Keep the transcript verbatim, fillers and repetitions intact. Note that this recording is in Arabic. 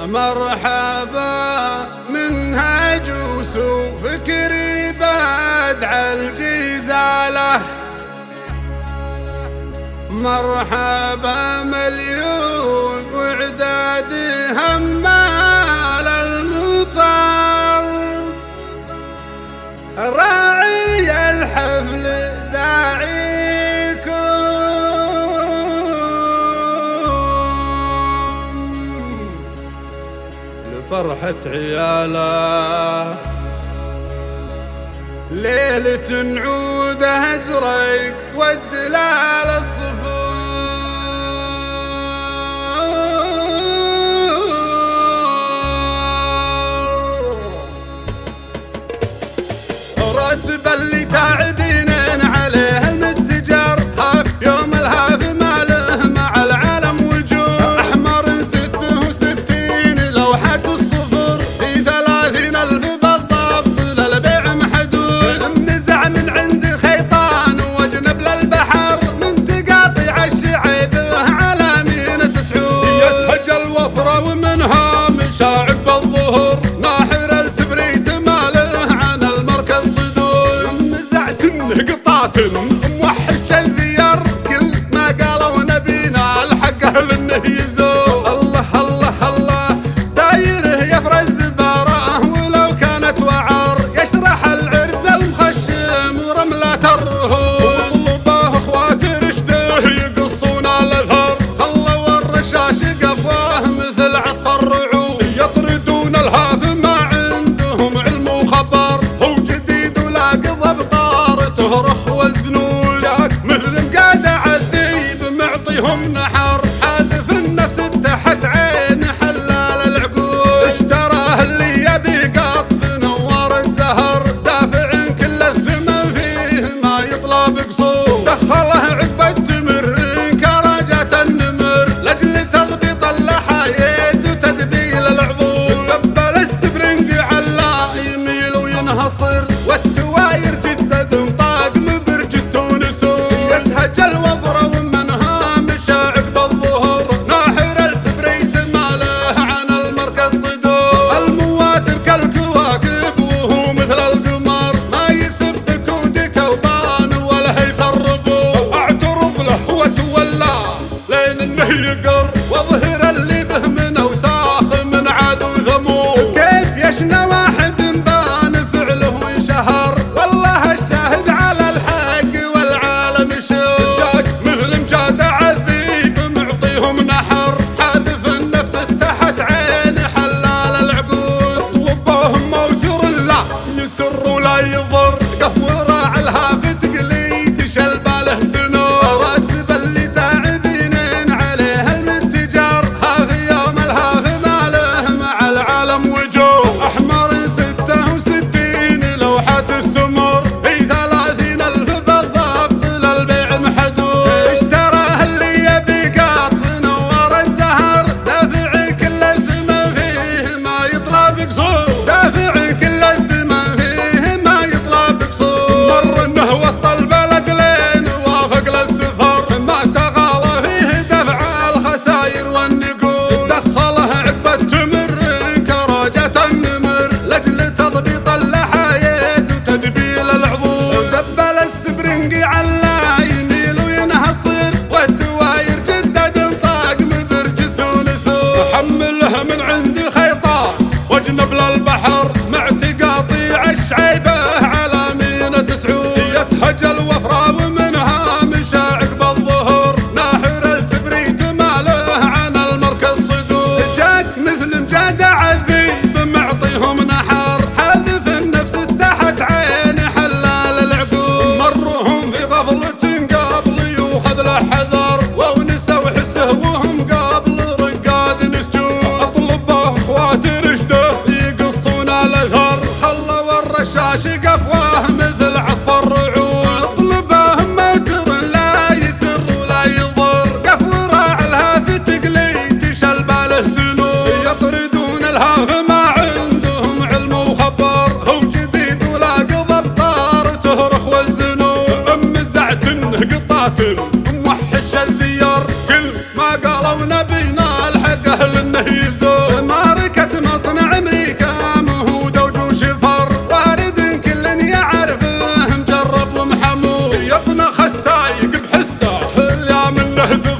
مرحبا منهج وفكري بدع الجزالة، مرحبا مليون وعداد همال المطر، راعي الحفل داعيكم لفرحة عياله، ليلة نعوده ازرق والدلال الصفور، راتب اللي تعبين عليه المتجر، هاف يوم الهاف ماله مع العالم وجوه، احمر ستة وستين لوحة الصفر في ثلاثين الف بالضبط للبيع محدود، النزع من عند خيطان وجنب للبحر من تقاطيع الشعيب على مينة سعود، يسهج الوفرة ومنها مشاعب بالظهر، ناحر التبريد ماله عن المركز قطعت موحش الذيار، كل ما قالوا نبينا الحق لانه يزور، الله الله الله دايره يفرز زباره ولو كانت وعر، يشرح العرز المخشم ورملة الرهور، وطلبه اخوات رشده يقصون الاثر، خلوا الرشاش قفواه مثل عصفر رعود، يطردون الهاف ما عندهم علم وخبر، هو جديد ولاقظ ابطار تهرخ وزنود، مثل مقادع الذيب معطيهم نحر، حاذف النفس تحت عين حلال العقول، اشتراه اللي يبي قطف نوار الزهر، دافع كل الثمن فيه ما يطلب قصور، دخله عقب التمر كراجة النمر لاجل تضبيط اللحايز وتدبيل العظول، دبل السبرنج علا يميل وينهصر والتواير جدد طاقم برجس تونسو، يسهج الوفرة ومنها مشاعق بالظهر، ناحر التبريد ماله عن المركز صدور، المواتر كالكواكب وهو مثل القمر، ما يسبك ودك وبان ولا يسربو، اعترض له وتولى لين انه يقر، واظهر اللي به من اوساخ من عاد وثمود، كيف يشنى واحد بان فعله وانشهر، والله الشاهد على الحق والعالم يشوف، جاك مثل مجادع الذيب معطيهم نحر، حاذف النفس تحت عين حلال العقول، اطلبوهم موجر لا يسر ولا يضر، قف راعي الهاف تقلي تشل باله سنور، راتب اللي تعبين عليه المتجر، هاف يوم الهاف ماله مع العالم وجوه، احمر ستة وستين لوحة السمر في ثلاثين الف بالضبط للبيع محدود، اشتراه اللي يبي قطف نوار الزهر، دافع كل الثمن فيه ما يطلب قصور، دافع كل الثمن فيه ما يطلب قصور، مر انه وسط البلد لين وافق للسفر، ما تغالى فيه دفع الخساير والنقود، دخله عقب التمر كراجة النمر لاجل تضبيط اللحايز وتدبيل العظول، دبل السبرنج علا يميل وينهصر والدواير جدد طاقم برجس تونسو، حمله من عندي خيطان واجنب للبحر مع تقاطيع الشعيبه على مينة سعود، يسهج الوفرة ومنها مشاعق بالظهر، ناحر التبريد ماله عن المركز صدور، جاك مثل مجادع الذيب معطيهم نحر، حاذف النفس تحت عين حلال العقول، مرهم في غفلة قبل يوخذ له حذر، وونسه وحسه وهم قبل رقاد نسجون، اطلبه اخوات رشده يقصون الاثر، خلوا الرشاش قفواه مثل عصفر رعود، اطلبه موتر لا يسر ولا يضر، قف وراعي الهاف تقلي تشل باله سنور، يطردون الهاف ما عندهم علم وخبر، هو جديد ولاقظ ابطار تهرخ والزنور، ام زعتن قطعت موحش الذيار، كل ما قالوا نبينا الحق لانه يزور، انه